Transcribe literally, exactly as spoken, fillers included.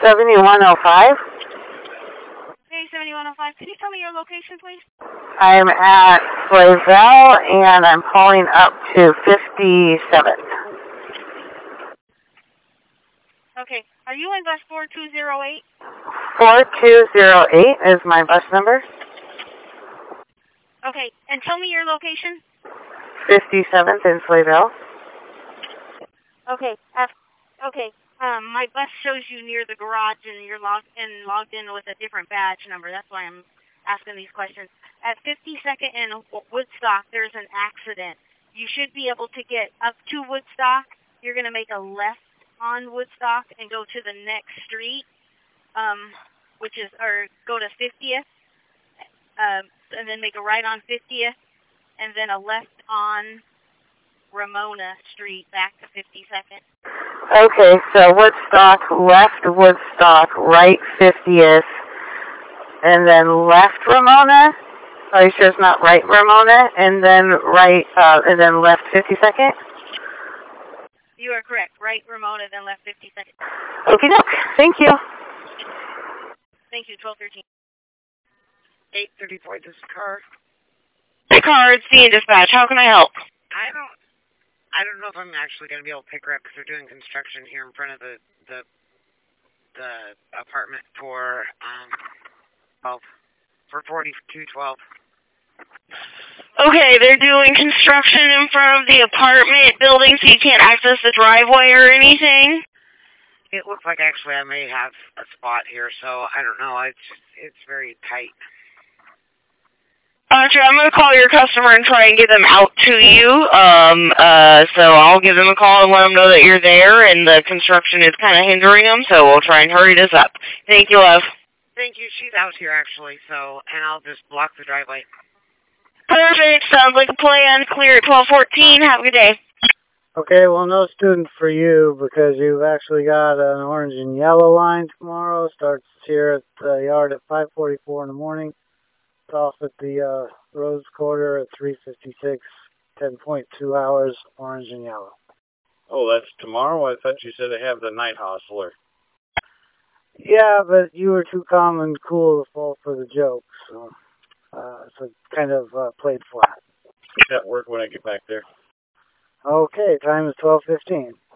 seventy-one oh five. Okay, seventy-one oh five. Could you tell me your location, please? I'm at Flavelle, and I'm pulling up to fifty-seventh. Okay. Are you in bus four two zero eight? four two zero eight is my bus number. Okay. And tell me your location? fifty-seventh in Flavelle. Okay. Uh, okay. Um, my bus shows you near the garage, and you're logged and logged in with a different badge number. That's why I'm asking these questions. At fifty-second and Woodstock, there's an accident. You should be able to get up to Woodstock. You're going to make a left on Woodstock and go to the next street, um, which is, or go to fiftieth, um, and then make a right on fiftieth, and then a left on Ramona Street back to fifty-second. Okay, so Woodstock, left Woodstock, right fiftieth, and then left Ramona? Are you sure it's not right Ramona? And then right, uh, and then left fifty-second? You are correct. Right Ramona, then left fifty-second. Okay, thank you. Thank you, twelve thirteen. eight thirty-four, this is Car. Hey, Car, it's the dispatch. How can I help? I don't, I don't know if I'm actually going to be able to pick her up because they're doing construction here in front of the, the, the apartment for, um, twelve, for forty-two twelve. Okay, they're doing construction in front of the apartment building, so you can't access the driveway or anything? It looks like actually I may have a spot here, so I don't know. It's it's very tight. Actually, I'm going to call your customer and try and get them out to you. Um, uh, so I'll give them a call and let them know that you're there, and the construction is kind of hindering them, so we'll try and hurry this up. Thank you, love. Thank you. She's out here, actually, so, and I'll just block the driveway. Perfect. Sounds like a plan. Clear at twelve fourteen. Have a good day. Okay, well, no student for you because you've actually got an orange and yellow line tomorrow. Starts here at the yard at five forty-four in the morning. It's off at the uh, Rose Quarter at three fifty-six, ten point two hours, orange and yellow. Oh, that's tomorrow? I thought you said they have the night hostler. Yeah, but you were too calm and cool to fall for the joke, so, uh, so kind of uh, played flat. That work when I get back there. Okay, time is twelve fifteen.